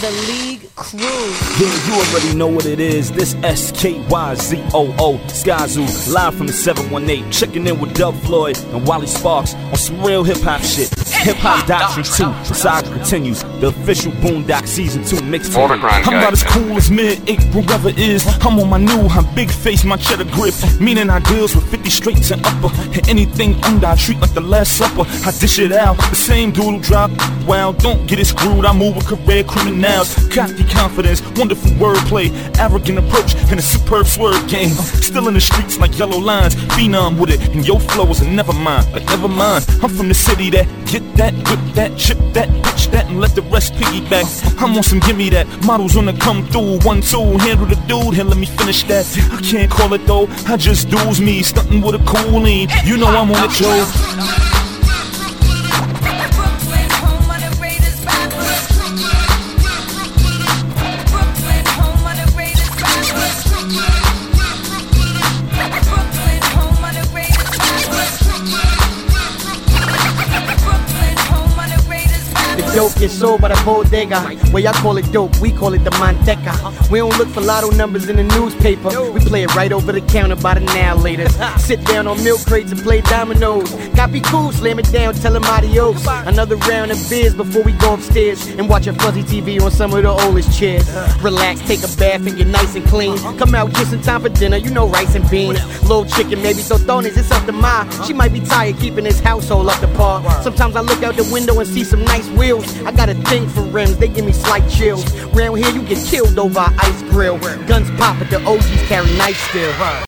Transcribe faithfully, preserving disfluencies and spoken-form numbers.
The League Crew. Yeah, you already know what it is. This S K Y Z O O, Skyzoo, live from the seven one eight. Checking in with Dub Floyd and Wally Sparks on some real hip-hop shit. Hip-Hop Doctrine two, the saga continues. The official Boondock Season two mixtape. I'm about as cool as mid-April ever is. I'm on my new, I'm big face, my cheddar grip. Meaning I deals with fifty straights and upper. And anything under, I treat like the Last Supper. I dish it out, the same doodle drop. Wow, don't get it screwed, I move with career criminals. Cocky confidence, wonderful wordplay, arrogant approach, and a superb swerve game. Still in the streets like yellow lines, phenom with it, and your flow is a never mind, but never mind. I'm from the city that get that, whip that, chip that, pitch that, and let the rest piggyback. I'm on some gimme that, models on the come through, one, two, handle the dude, here let me finish that. I can't call it though, I just do's me, stuntin' with a cool lean. You know I'm on it, Joe. Dope gets sold by the bodega. Where y'all call it dope, we call it the Manteca. We don't look for lotto numbers in the newspaper. We play it right over the counter by the now laters. Sit down on milk crates and play dominoes. Copy cool, slam it down, tell them adios. Another round of beers before we go upstairs and watch a fuzzy T V on some of the oldest chairs. Relax, take a bath and get nice and clean. Come out just in time for dinner, you know, rice and beans. Little chicken, maybe totones, it's up to Ma. She might be tired keeping this household up to par. Sometimes I look out the window and see some nice wheels. I got a thing for rims, they give me slight chills. Round here you get killed over an ice grill. Guns pop, but the O Gs carry knives still.